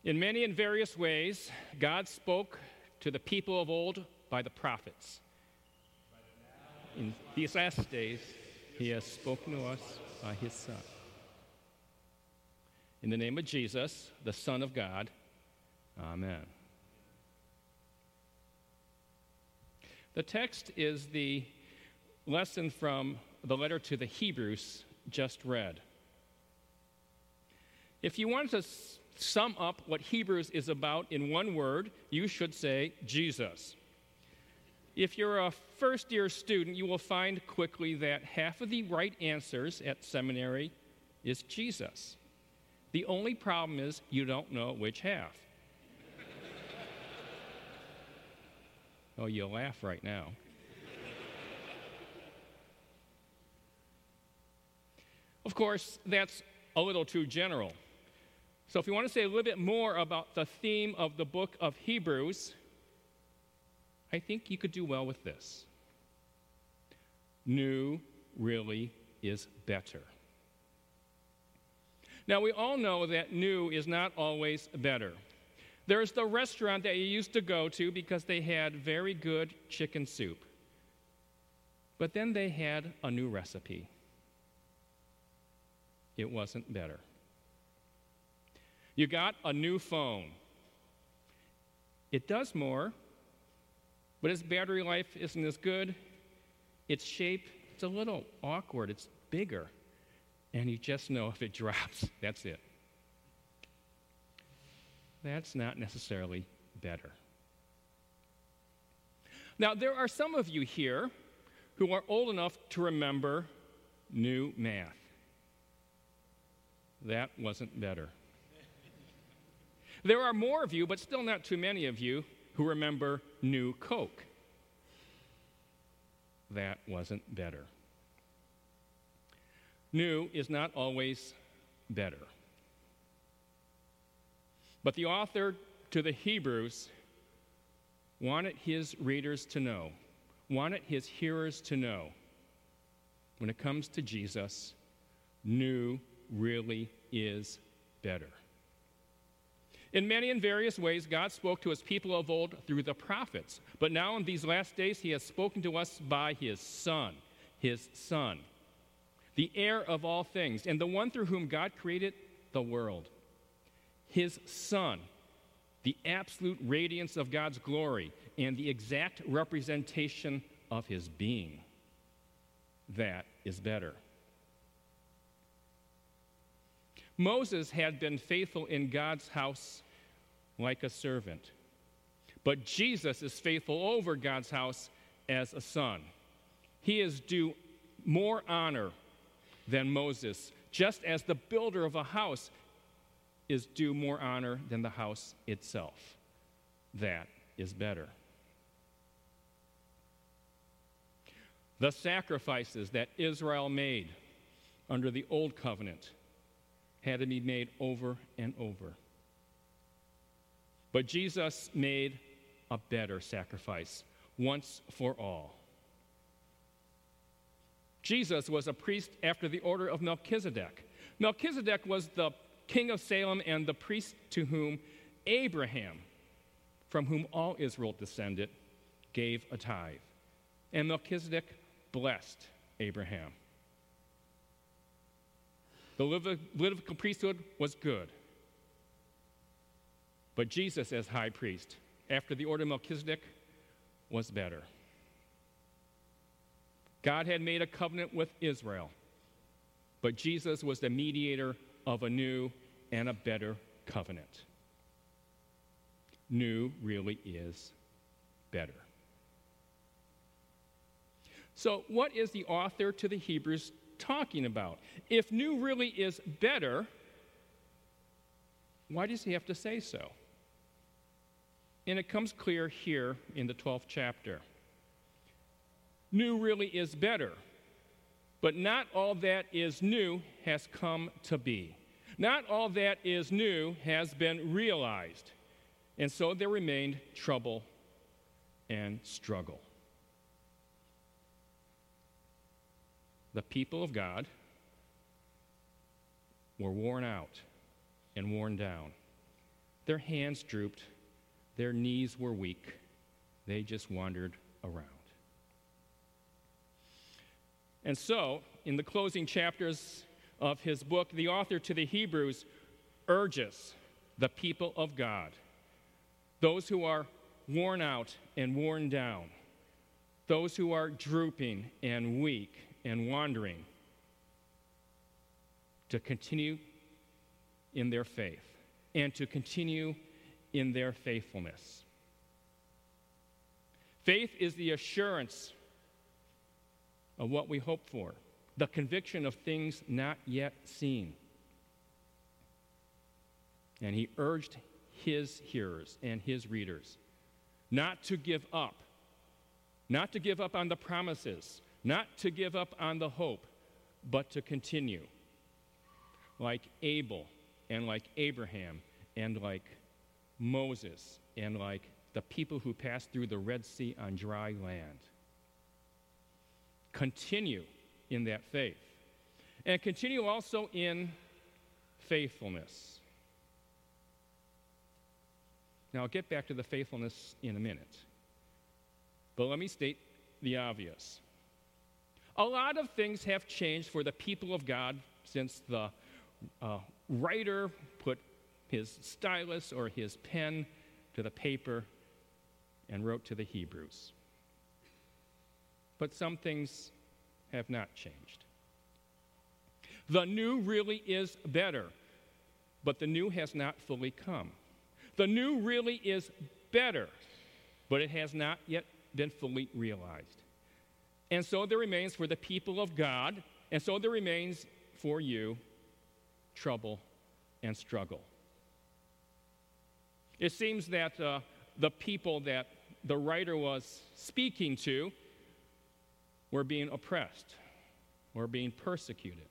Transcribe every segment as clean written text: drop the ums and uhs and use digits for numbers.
In many and various ways, God spoke to the people of old by the prophets. In these last days, he has spoken to us by his Son. In the name of Jesus, the Son of God, amen. The text is the lesson from the letter to the Hebrews just read. If you wanted to sum up what Hebrews is about in one word, you should say Jesus. If you're a first-year student, you will find quickly that half of the right answers at seminary is Jesus. The only problem is you don't know which half. Oh, you'll laugh right now. Of course, that's a little too general. So if you want to say a little bit more about the theme of the book of Hebrews, I think you could do well with this. New really is better. Now, we all know that new is not always better. There's the restaurant that you used to go to because they had very good chicken soup. But then they had a new recipe. It wasn't better. You got a new phone. It does more, but its battery life isn't as good. Its shape, it's a little awkward. It's bigger. And you just know if it drops, that's it. That's not necessarily better. Now, there are some of you here who are old enough to remember new math. That wasn't better. There are more of you, but still not too many of you, who remember new Coke. That wasn't better. New is not always better. But the author to the Hebrews wanted his readers to know, wanted his hearers to know, when it comes to Jesus, new really is better. In many and various ways, God spoke to his people of old through the prophets. But now in these last days, he has spoken to us by his Son, the heir of all things, and the one through whom God created the world. His Son, the absolute radiance of God's glory and the exact representation of his being. That is better. Moses had been faithful in God's house like a servant, but Jesus is faithful over God's house as a son. He is due more honor than Moses, just as the builder of a house is due more honor than the house itself. That is better. The sacrifices that Israel made under the old covenant had to be made over and over. But Jesus made a better sacrifice once for all. Jesus was a priest after the order of Melchizedek. Melchizedek was the king of Salem and the priest to whom Abraham, from whom all Israel descended, gave a tithe. And Melchizedek blessed Abraham. The Levitical priesthood was good. But Jesus as high priest, after the order of Melchizedek, was better. God had made a covenant with Israel, but Jesus was the mediator of a new and a better covenant. New really is better. So, what is the author to the Hebrews talking about? If new really is better, why does he have to say so? And it comes clear here in the 12th chapter. New really is better, but not all that is new has come to be. Not all that is new has been realized, and so there remained trouble and struggle. The people of God were worn out and worn down. Their hands drooped. Their knees were weak. They just wandered around. And so, in the closing chapters of his book, the author to the Hebrews urges the people of God, those who are worn out and worn down, those who are drooping and weak and wandering, to continue in their faith and to continue in their faithfulness. Faith is the assurance of what we hope for, the conviction of things not yet seen. And he urged his hearers and his readers not to give up on the promises, not to give up on the hope, but to continue, like Abel and like Abraham and like Moses and like the people who passed through the Red Sea on dry land. Continue in that faith. And continue also in faithfulness. Now, I'll get back to the faithfulness in a minute. But let me state the obvious. A lot of things have changed for the people of God since the writer put his stylus or his pen to the paper and wrote to the Hebrews. But some things have not changed. The new really is better, but the new has not fully come. The new really is better, but it has not yet been fully realized. And so there remains for the people of God, and so there remains for you, trouble and struggle. It seems that the people that the writer was speaking to were being oppressed or being persecuted.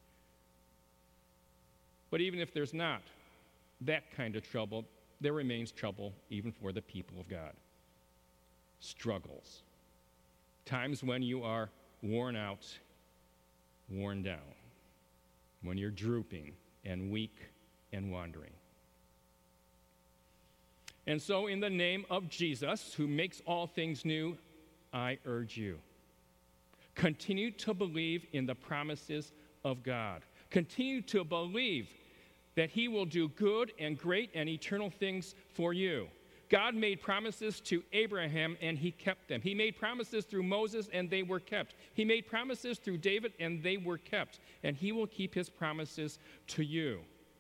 But even if there's not that kind of trouble, there remains trouble even for the people of God. Struggles. Times when you are worn out, worn down. When you're drooping and weak and wandering. And so in the name of Jesus, who makes all things new, I urge you. Continue to believe in the promises of God. Continue to believe that he will do good and great and eternal things for you. God made promises to Abraham, and he kept them. He made promises through Moses, and they were kept. He made promises through David, and they were kept. And he will keep his promises to you.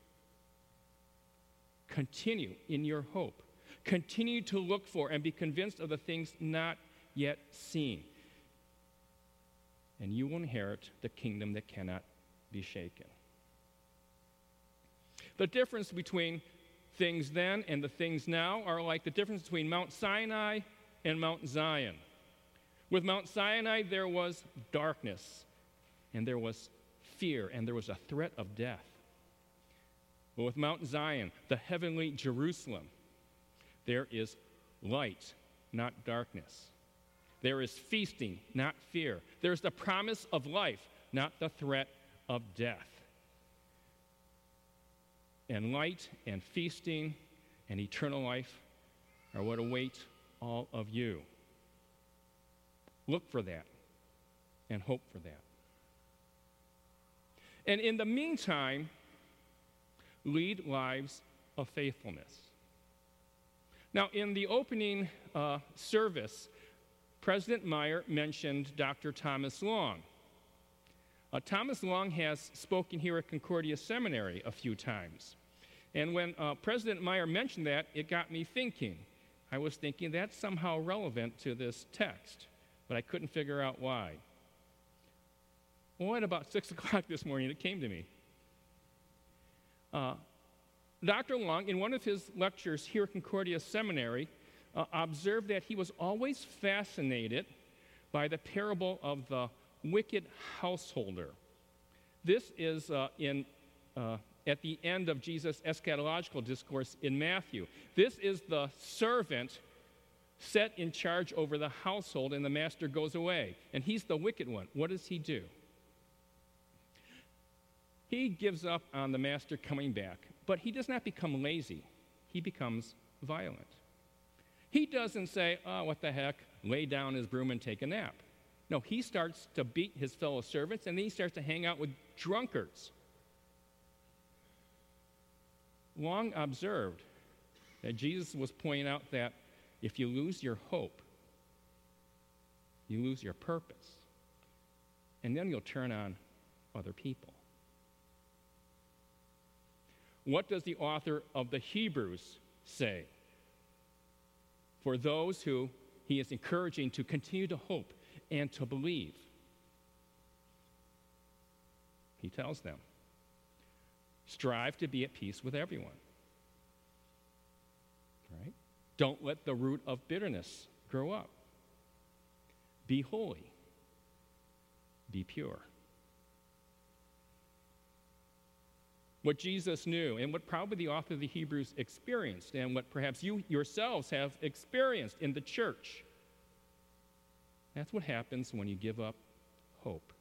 Continue in your hope. Continue to look for and be convinced of the things not yet seen. And you will inherit the kingdom that cannot be shaken. The difference between things then and the things now are like the difference between Mount Sinai and Mount Zion. With Mount Sinai, there was darkness, and there was fear, and there was a threat of death. But with Mount Zion, the heavenly Jerusalem, there is light, not darkness. There is feasting, not fear. There is the promise of life, not the threat of death. And light and feasting and eternal life are what await all of you. Look for that and hope for that. And in the meantime, lead lives of faithfulness. Now, in the opening service, President Meyer mentioned Dr. Thomas Long. Thomas Long has spoken here at Concordia Seminary a few times. And when President Meyer mentioned that, it got me thinking. I was thinking that's somehow relevant to this text, but I couldn't figure out why. Well, at about 6 o'clock this morning, it came to me. Dr. Long, in one of his lectures here at Concordia Seminary, observed that he was always fascinated by the parable of the wicked householder. This is at the end of Jesus' eschatological discourse in Matthew. This is the servant set in charge over the household, and the master goes away. And he's the wicked one. What does he do? He gives up on the master coming back, but he does not become lazy. he becomes violent. He doesn't say, oh, what the heck, lay down his broom and take a nap. No, he starts to beat his fellow servants, and then he starts to hang out with drunkards. Long observed that Jesus was pointing out that if you lose your hope, you lose your purpose, and then you'll turn on other people. What does the author of the Hebrews say? For those who he is encouraging to continue to hope and to believe, he tells them, strive to be at peace with everyone. Right? Don't let the root of bitterness grow up. Be holy. Be pure. What Jesus knew, and what probably the author of the Hebrews experienced, and what perhaps you yourselves have experienced in the church, that's what happens when you give up hope.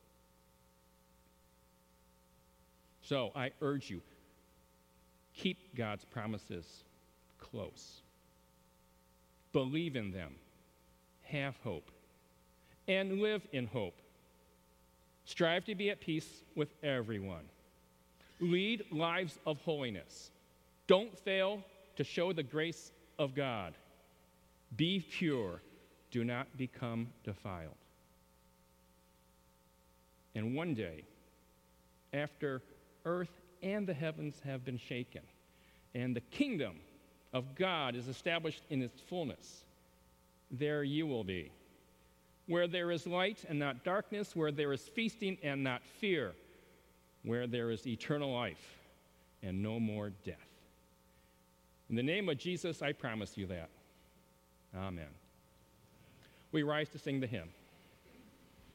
So I urge you, keep God's promises close. Believe in them. Have hope. And live in hope. Strive to be at peace with everyone. Lead lives of holiness. Don't fail to show the grace of God. Be pure. Do not become defiled. And one day, after earth and the heavens have been shaken, and the kingdom of God is established in its fullness, there you will be. Where there is light and not darkness, where there is feasting and not fear, where there is eternal life and no more death. In the name of Jesus, I promise you that. Amen. We rise to sing the hymn.